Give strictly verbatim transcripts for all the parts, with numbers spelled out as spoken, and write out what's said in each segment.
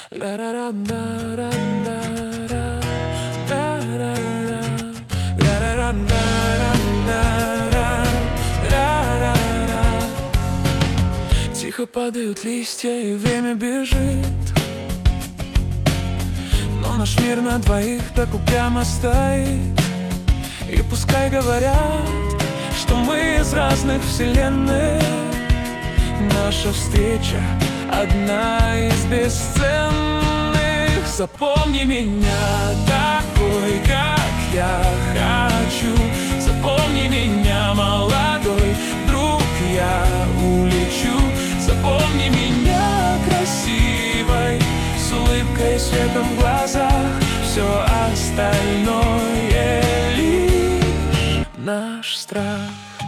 Тихо падают листья, и время бежит, но наш мир на двоих так упрямо стоит. И пускай говорят, что мы из разных вселенных, наша встреча одна из бесценных. Запомни меня такой, как я хочу. Запомни меня молодой, вдруг я улечу. Запомни меня красивой, с улыбкой, светом в глазах. Все остальное лишь наш страх.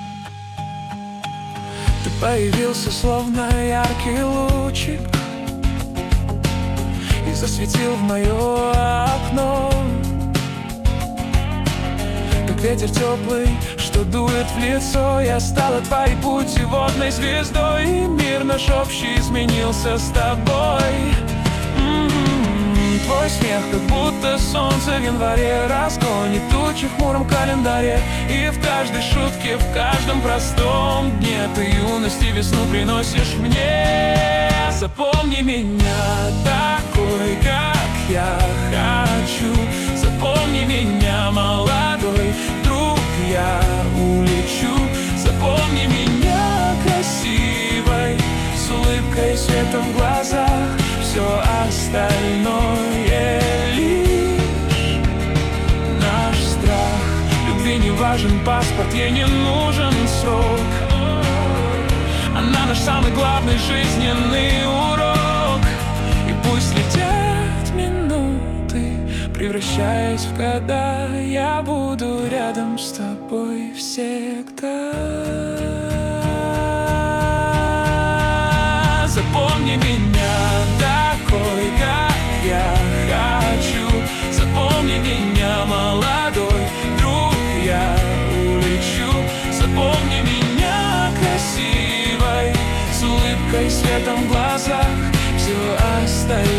Ты появился словно яркий лучик и засветил в мое окно, как ветер теплый, что дует в лицо. Я стала твоей путеводной звездой, и мир наш общий изменился с тобой. М-м-м, твой смех, как будто солнце в январе разгонит тучи в хмуром календаре. И в каждой шутке, в каждом простом дне ты юность и весну приносишь мне. Запомни меня такой, как я хочу. Запомни меня молодой, вдруг я улечу. Запомни меня красивой, с улыбкой, светом в глазах. Все остальное лишь наш страх. Любви не важен паспорт, ей не нужен срок. Она наш самый главный жизненный урок. И пусть летят минуты, превращаясь в года, я буду рядом с тобой всегда. Запомни меня такой, как я хочу. Запомни меня молодой, вдруг я улечу. Запомни меня красивой, с улыбкой, светом в глазах. Все остальное